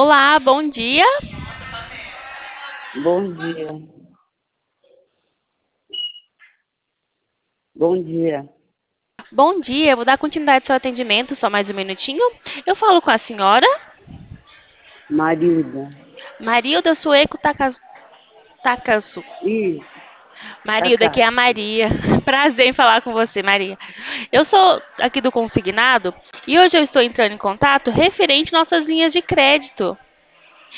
Olá, bom dia. Bom dia. Bom dia. Bom dia, vou dar continuidade ao seu atendimento, só mais um minutinho. Eu falo com a senhora Marilda. Marilda Sueco Takasu. Ih, Marilda, aqui é a Takashi. Maria. Prazer em falar com você, Maria. Eu sou aqui do consignado e hoje eu estou entrando em contato referente nossas linhas de crédito.